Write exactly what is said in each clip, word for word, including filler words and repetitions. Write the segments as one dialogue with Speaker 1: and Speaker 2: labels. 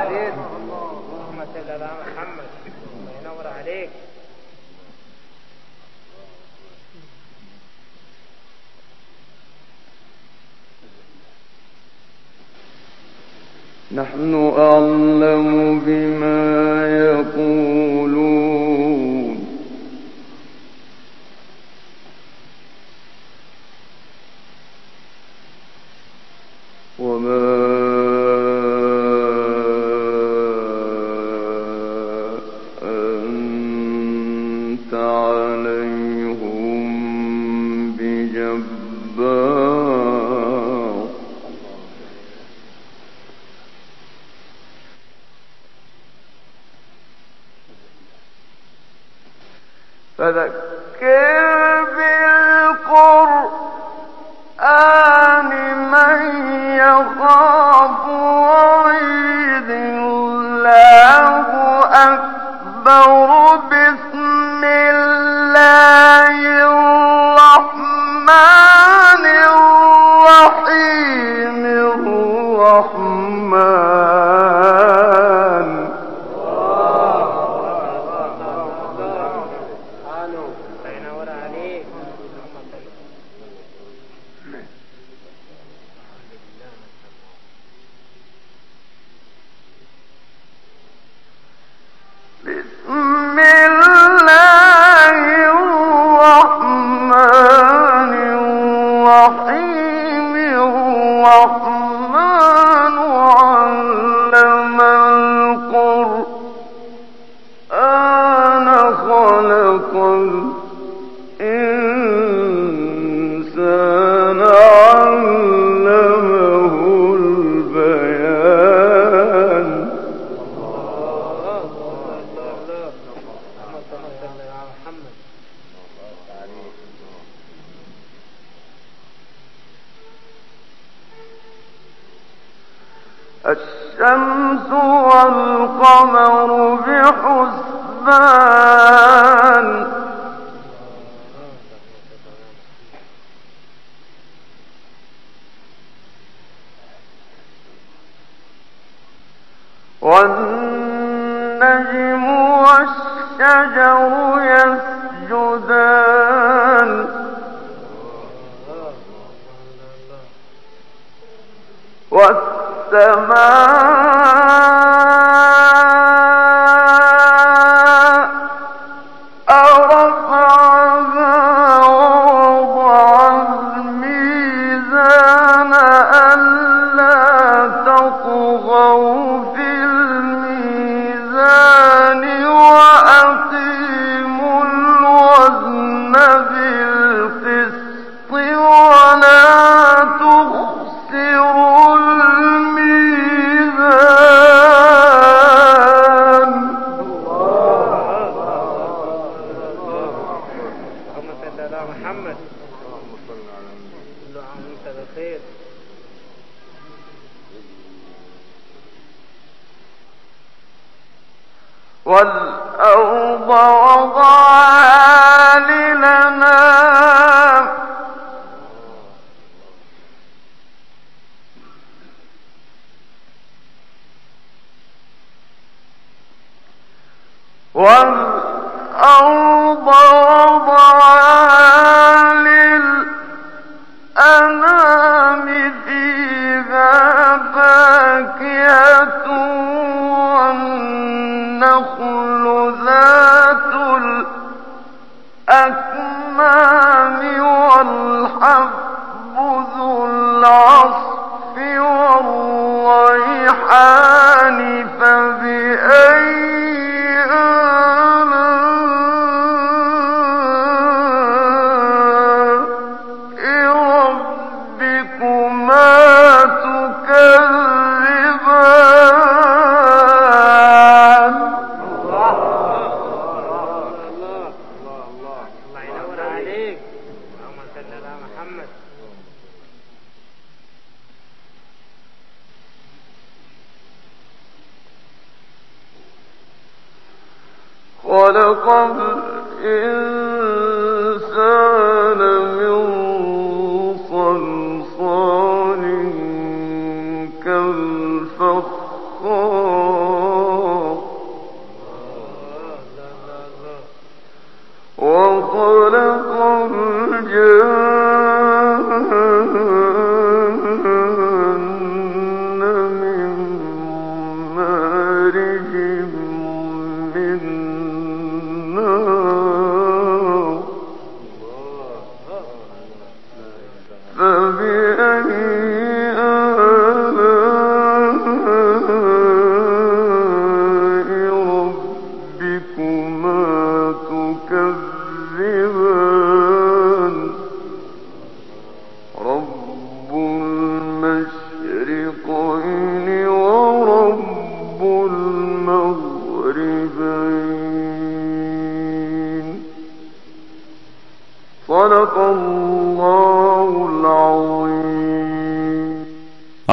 Speaker 1: عليك. اللهم صل على محمد. الله ينور عليك.
Speaker 2: نحن أعلم بما يقولون وما أنت عليهم بجبار فذكر بالقرآن من يخاف وعيد. الله أكبر. بسم الله الرحمن الرحيم. الرحمن بسم الله الرحمن الرحيم. الرحمن علم القرآن خلق الإنسان علمه البيان. الشمس والقمر بحسبان. والنجم والشجر يسجدان. والسماء رفعها ووضع الميزان ألا تطغوا في الميزان وأقيموا الوزن بالقسط ولا تخسروا الميزان.
Speaker 1: اللهم صل على محمد. كل عام وانت بخير.
Speaker 2: والأرض وضعها للأنام. والأرض وضعها للأنام فيها فاكهة والنخل ذات الأكمام والحب ذو العصف والريحان. فبأي خلق الإنسان من صلصال كالفخار.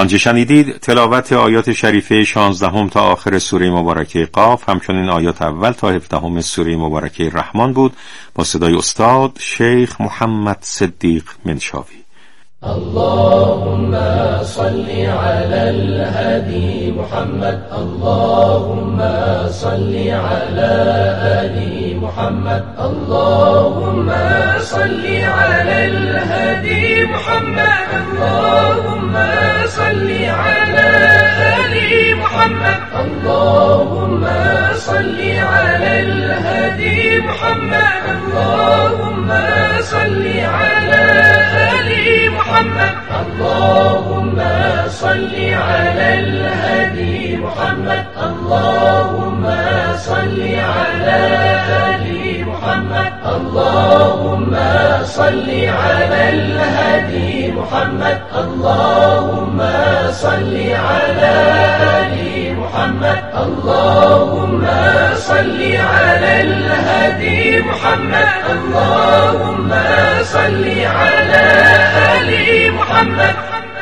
Speaker 3: آنچه شنیدید تلاوت آیات شریفه شانزدهم تا آخر سوره مبارکه قاف، همچنین آیات اول تا هفدهم سوره مبارکه رحمان بود با صدای استاد شیخ محمد صدیق منشاوی.
Speaker 4: اللهم صل على الهادي محمد، اللهم صل على آل محمد، اللهم صل على الهادي محمد، اللهم صل على آل محمد، اللهم صل على الهادي محمد، اللهم صل على آل محمد، اللهم صل على الهادي محمد، اللهم صل على آل محمد، اللهم صل على الهادي محمد، اللهم صل على آل محمد، اللهم صل على الهادي محمد، اللهم صل على آل محمد.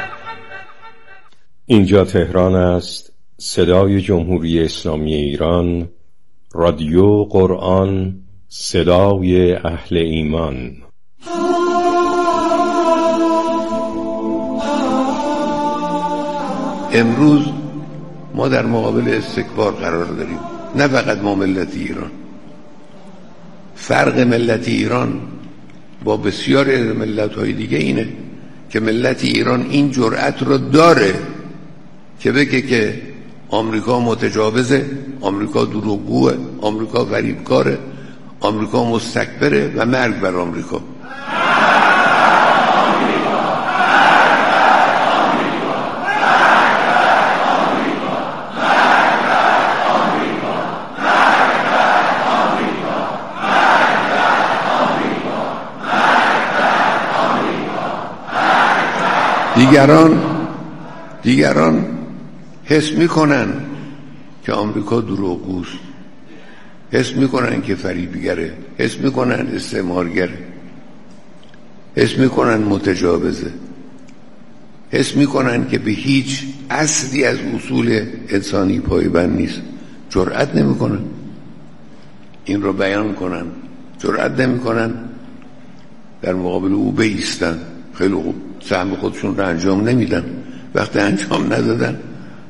Speaker 5: اینجا تهران است، صدای جمهوری اسلامی ایران، رادیو قرآن، صدای اهل ایمان.
Speaker 6: امروز ما در مقابل استکبار قرار داریم، نه فقط ما ملت ایران. فرق ملت ایران با بسیاری از ملت‌های دیگه اینه که ملت ایران این جرأت رو داره که بگه که آمریکا متجاوزه، آمریکا دروغگوه، آمریکا فریبکاره، آمریکا مستکبره و مرگ بر آمریکا. دیگران دیگران حس میکنن که آمریکا دروغگوست، حس میکنن که فریبگره، حس میکنن استعمارگره، حس میکنن متجاوزه، حس میکنن که به هیچ اصلی از اصول انسانی پایبند نیست. جرأت نمیکنن این رو بیان کنن، جرأت نمیکنن در مقابل او بایستن. خیلی خوب، سهم خودشون رو انجام نمیدن. وقتی انجام ندادن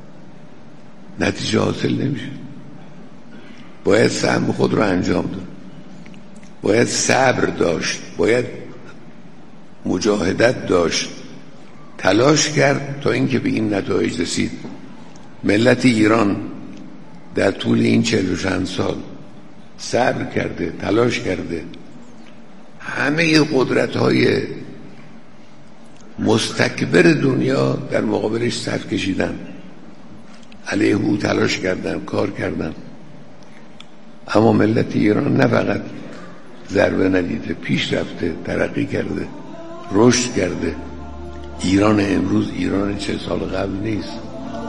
Speaker 6: نتیجه حاصل نمیشه. باید سهم خود رو انجام داد، باید صبر داشت، باید مجاهدت داشت، تلاش کرد تا اینکه به این نتایج رسید. ملت ایران در طول این چهل و چند سال صبر کرده، تلاش کرده، همه قدرت‌های مستکبر دنیا در مقابلش صف کشیدن، علیه او تلاش کردن، کار کردن، اما ملت ایران نه فقط ضربه ندیده، پیش رفته، ترقی کرده، رشد کرده. ایران امروز ایران چه سال قبل نیست.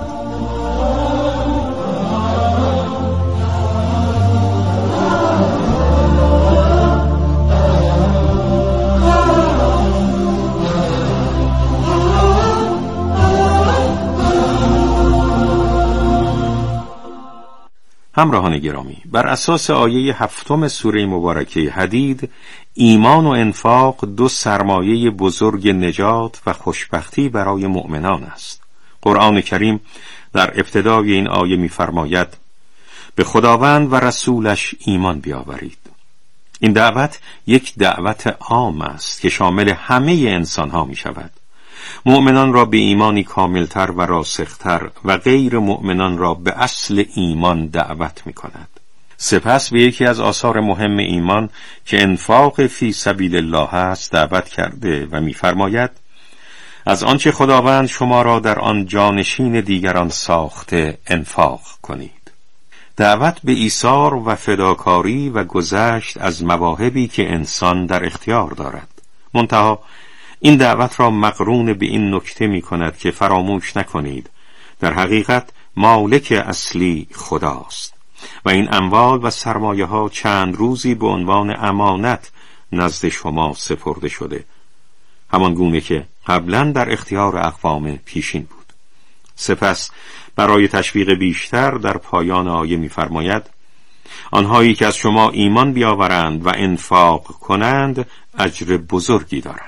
Speaker 3: همراهان گرامی، بر اساس آیه هفتم سوره مبارکه حدید، ایمان و انفاق دو سرمایه بزرگ نجات و خوشبختی برای مؤمنان است. قرآن کریم در ابتدای این آیه می‌فرماید به خداوند و رسولش ایمان بیاورید. این دعوت یک دعوت عام است که شامل همه انسان‌ها می‌شود. مؤمنان را به ایمانی کاملتر و راسختر و غیر مؤمنان را به اصل ایمان دعوت می کند. سپس به یکی از آثار مهم ایمان که انفاق فی سبیل الله است دعوت کرده و می فرماید از آنچه خداوند شما را در آن جانشین دیگران ساخته انفاق کنید. دعوت به ایثار و فداکاری و گذشت از مواهبی که انسان در اختیار دارد. منتها این دعوت را مقرون به این نکته می کند که فراموش نکنید در حقیقت مالک اصلی خداست و این اموال و سرمایه ها چند روزی به عنوان امانت نزد شما سپرده شده، همان گونه که قبلا در اختیار اقوام پیشین بود. سپس برای تشویق بیشتر در پایان آیه می‌فرماید: آنهایی که از شما ایمان بیاورند و انفاق کنند اجر بزرگی دارند.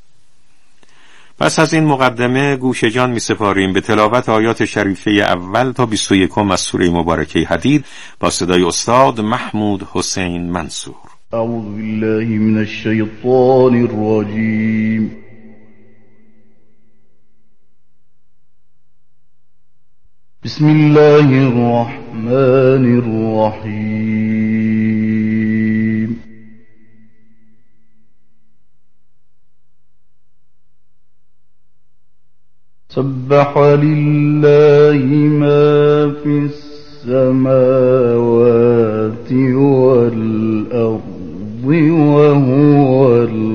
Speaker 3: پس از این مقدمه گوش جان می سپاریم به تلاوت آیات شریفه اول تا بیست و یکم از سوره مبارکه حدید با صدای استاد محمود حسین منصور.
Speaker 7: اعوذ بالله من الشیطان الرجیم. بسم الله الرحمن الرحیم. سبح لله ما في السماوات والأرض وهو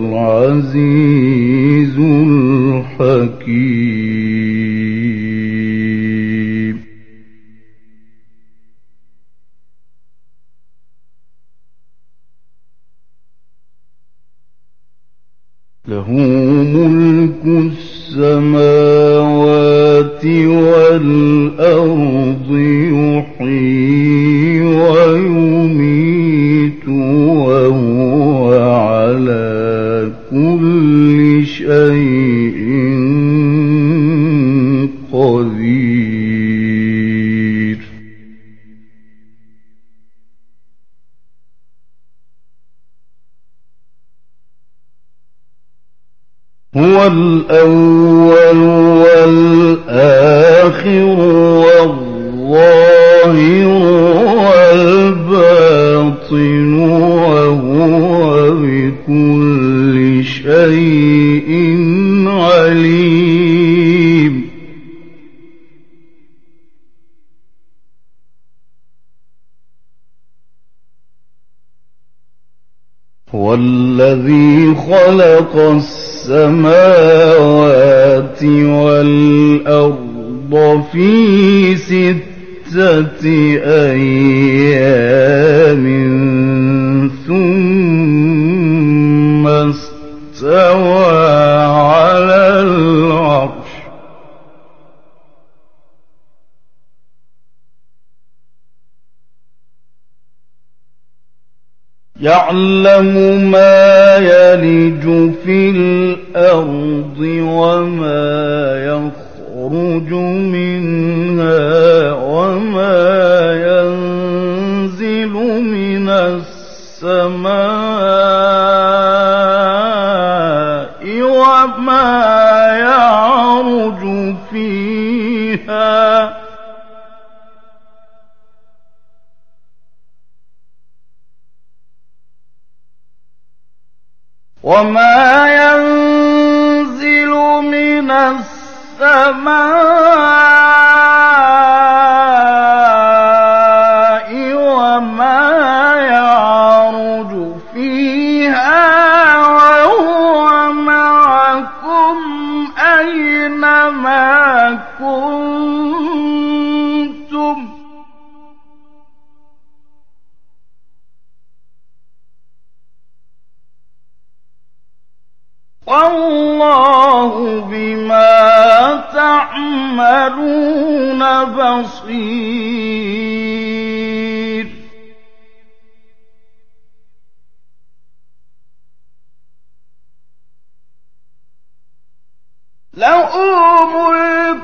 Speaker 7: العزيز الحكيم. له ملك السماوات والأرض يحيي ويميت وهو على كل شيء قدير. هو الأول والآخر والظاهر والباطن وهو بكل شيء عليم. هو الذي خلق السماوات والأرض في ستة أيام ثم استوى على العرش يعلم ما يلج في الأرض وما يخرج منها وما ينزل من السماء وما يعرج فيها وما ينزل من السماء وما يعرج فيها وهو معكم أينما كنتم والله بما تعملون بصير. له ملك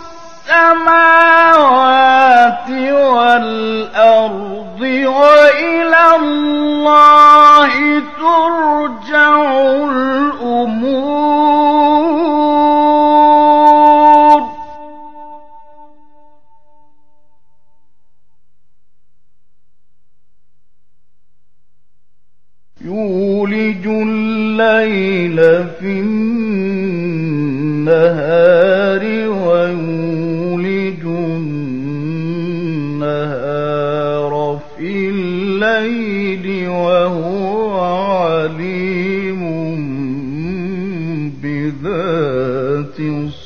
Speaker 7: السماوات والأرض وإلى الله ترجع الأمور. يولج الليل في النهار ويولج النهار في الليل وهو عليم بذات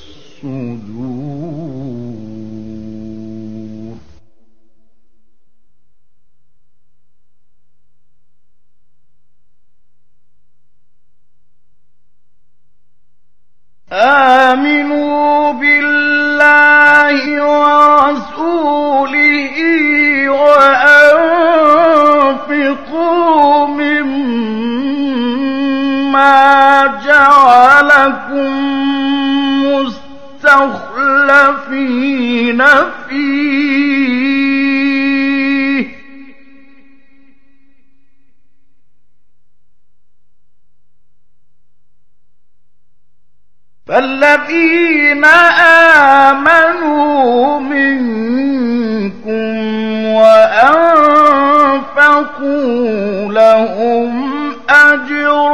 Speaker 7: الصدور. آمنوا بالله فيه فالذين آمنوا منكم وأنفقوا لهم أجر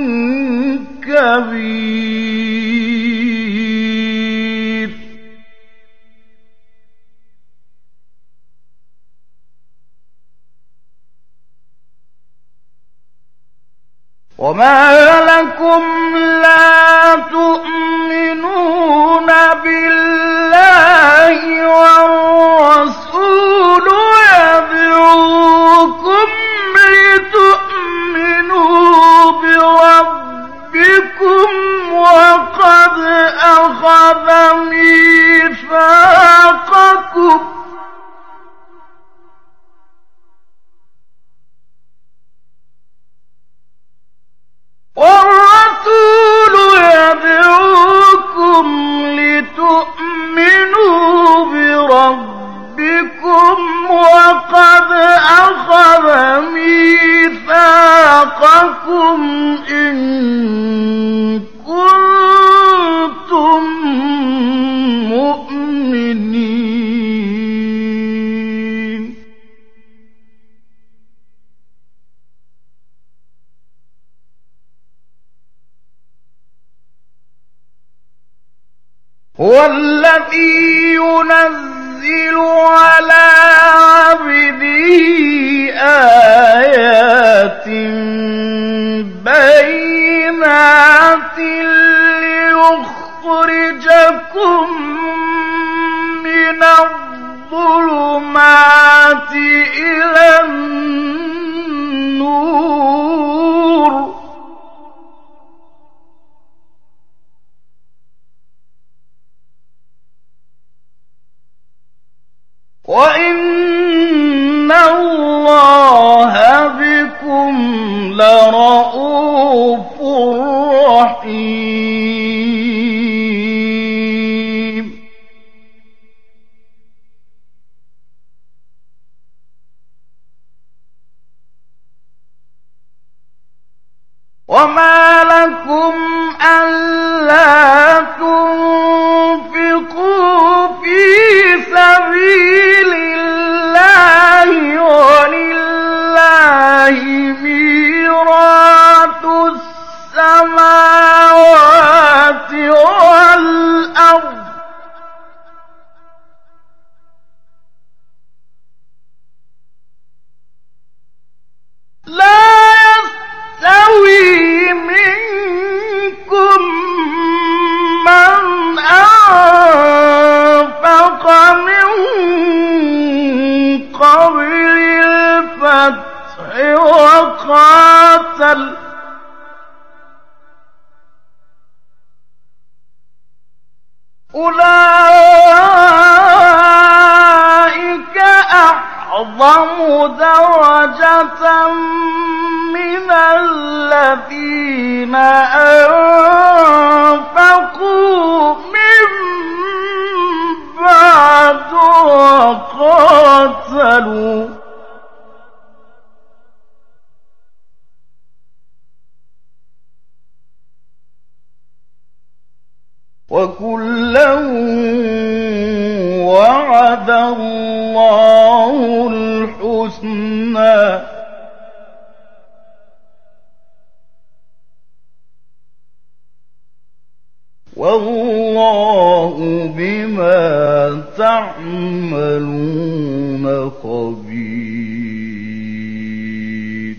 Speaker 7: كبير وما لكم لا تؤمنون بالله والرسول يدعوكم لتؤمنوا بربكم وقد أخذ ميثاقكم والرسول يدعوكم لتؤمنوا بربكم وقد أخذ ميثاقكم إن كنتم مؤمنين هو الذي ينزل على عبده آيات بينات ليخرجكم من الظلمات إلى النور وإن الله بكم لرءوف رحيم وما لكم ألا تنفقوا في سبيل الله ولله ميراث السماوات والأرض لا يستوي منكم من أنفق من قبل الفتح وقاتل أولئك أعظم درجة من الذين أنفقوا من بعد وقاتلوا وكلا وعد الله الحسنى والله بما تعملون خبير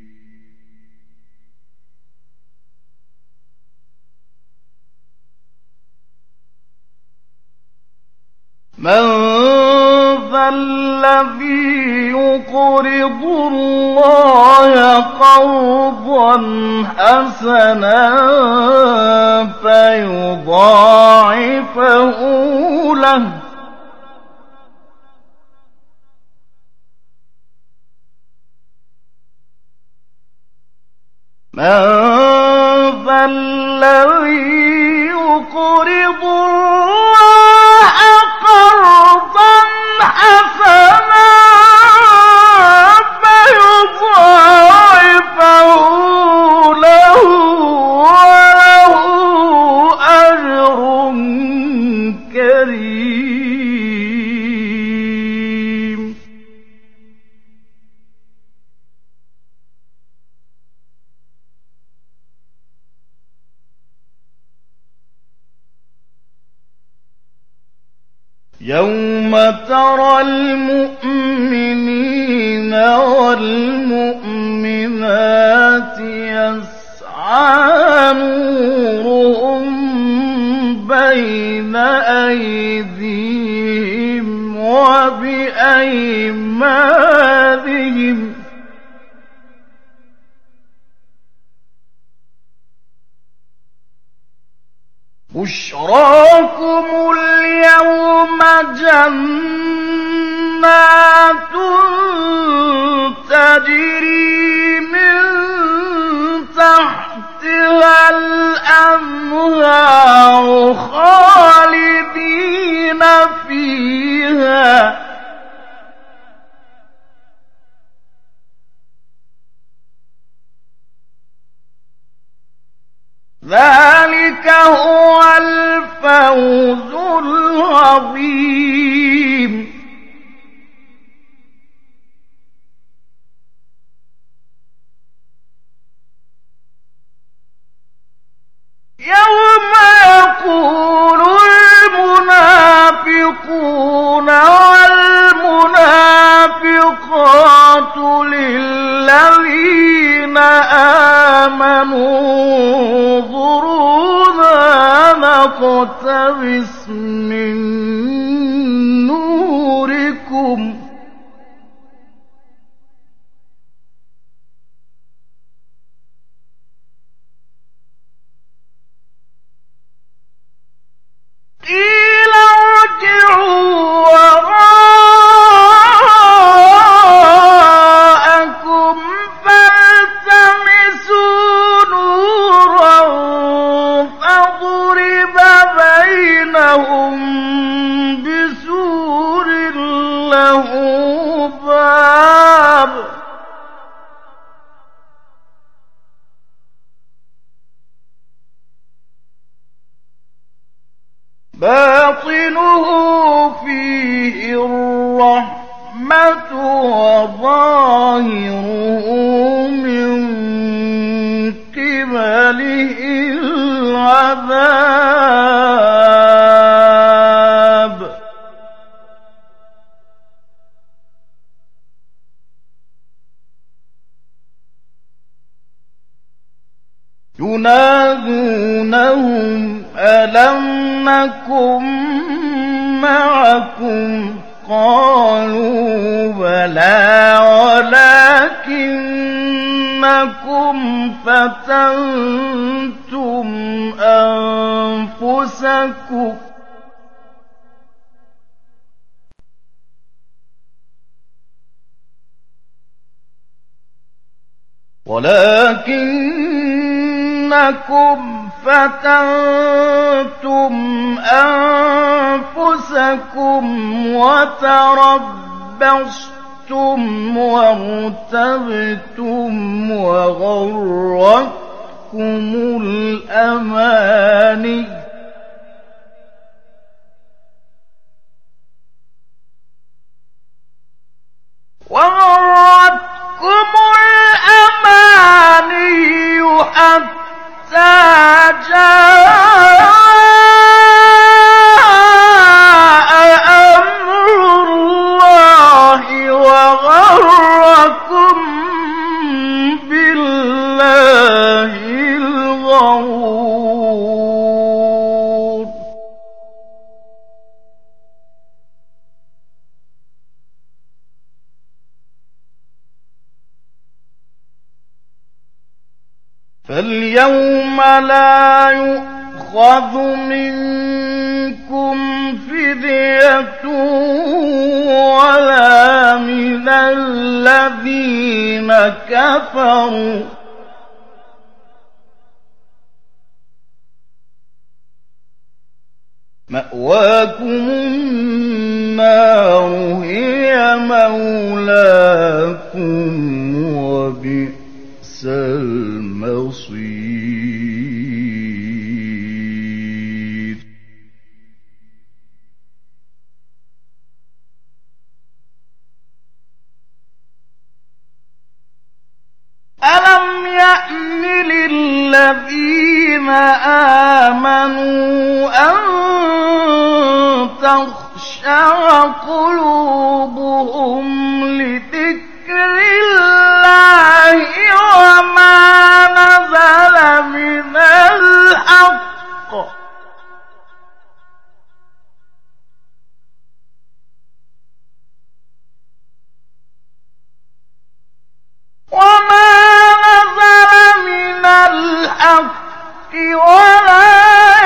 Speaker 7: من ذا الذي يقرض الله قرضا حسنا فيضاعفه له من ذا الذي يقرض الله قرضا يوم ترى المؤمنين والمؤمنات يسعى نورهم بين أيديهم وبأيمانهم بشراكم اليوم جنات تجري من تحتها الأنهار خالدين فيها ذلك هو الفوز العظيم. يوم يقول المنافقون والمنافقات للذين آمنوا نقتبس من نوركم قيل ارجعوا وراءكم فالتمسوا نورا فضرب بينهم بسور له باب باطنه فيه الرحمة وظاهره من قبله العذاب. ينادونهم ألم نكن معكم قالوا بلى ولكنكم فتنتم أنفسكم ولكنكم فتنتم أنفسكم وتربصتم وارتبتم وغرتكم الأماني وغرتكم الأماني حتى جاء أمر الله وغركم بالله الغرور. فاليوم لا يؤخذ منكم فدية ولا من الذين كفروا مأواكم النار هي مولاكم وبئس المصير. ألم يأن للذين آمنوا أن تخشى قلوبهم لذكر الله وما نزل من الحق وما نزل من الحق ولا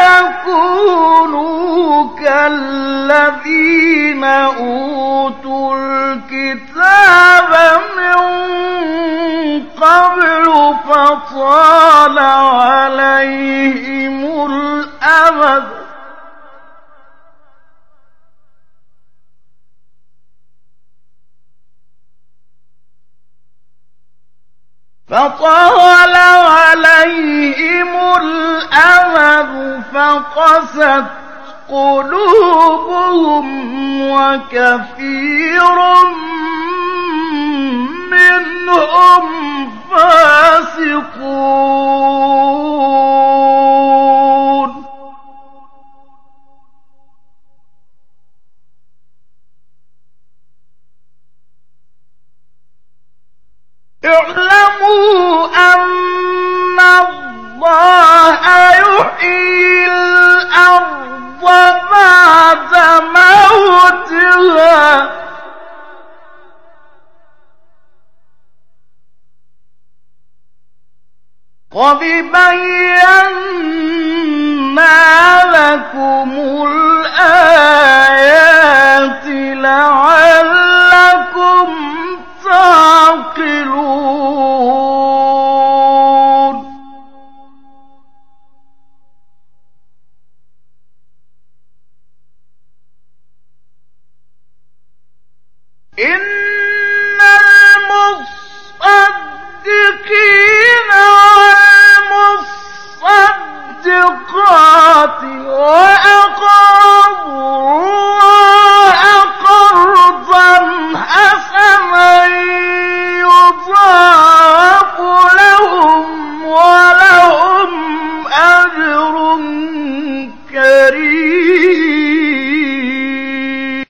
Speaker 7: يكونوا كالذين أوتوا الكتاب من قبل فطال عليهم الأمد فطال عليهم الأمد فقست قلوبهم وكثير منهم فاسقون اعلموا أن الله يحيي الأرض بعد موتها قد بينا لكم الآيات لعلكم تعقلون إن المصدقين والمصدقات وأقرضوا الله قرضا حسنا يضاعف لهم ولهم أجر كريم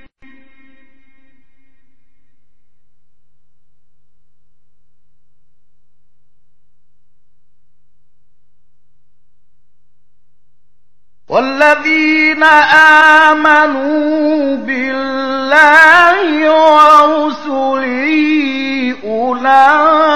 Speaker 7: والذين آمنوا بالله ورسله أولئك